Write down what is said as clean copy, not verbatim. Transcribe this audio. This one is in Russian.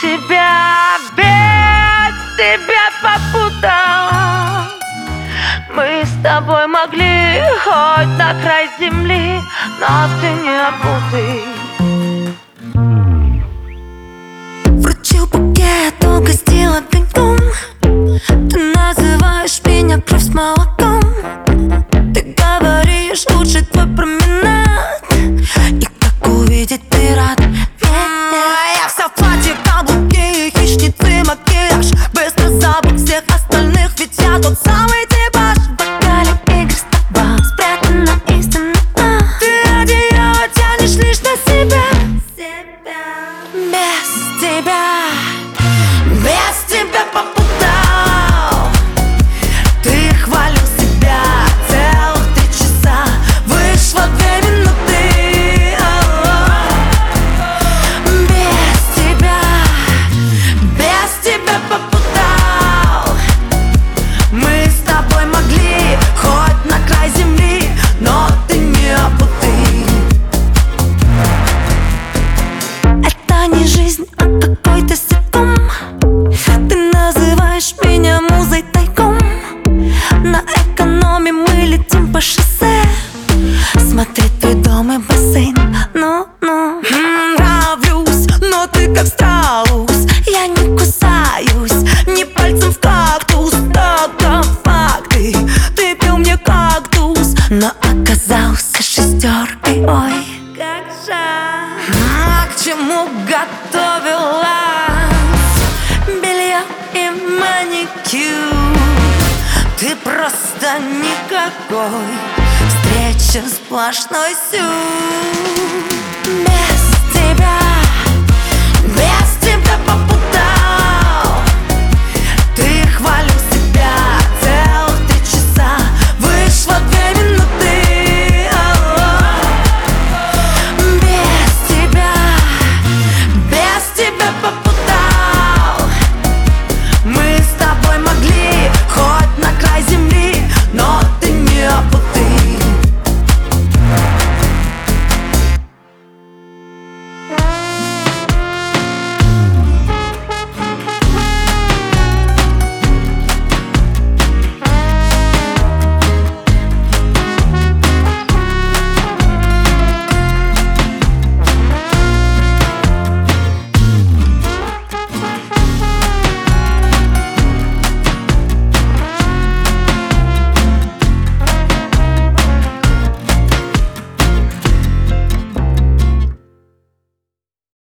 тебя попутал. Мы с тобой могли хоть на край земли, но ты не опутай. Вручил букет, угостил огоньком. Ты называешь меня кровь с молоком. Ты говоришь, лучше твой променад. И как увидеть ты рад. Я вся в платье, каблуки и хищницы макияж. Быстро забудь всех остальных, ведь я тот самый типаж. В бокале игры с тобой спрятана истина. Ты одеяло тянешь лишь на себя. Без тебя попутал. Ты хвалил себя целых 3 часа. Вышло 2 минуты. Без тебя попутал. Мы с тобой могли хоть на край земли, но ты не опутай. Это не жизнь, а какой-то ситком. Ты называешь меня музой тайком. На экономе мы летим по шоссе. Смотреть твой дом и бассейн. Нравлюсь, но ты как страус. Я не кусаюсь, не пальцем в кактус. Только факты, ты пил мне кактус, но оказался 6. Ой, как жаль. К чему готовилась? Белье и маникюр. Ты просто никакой. Встреча сплошной сюр.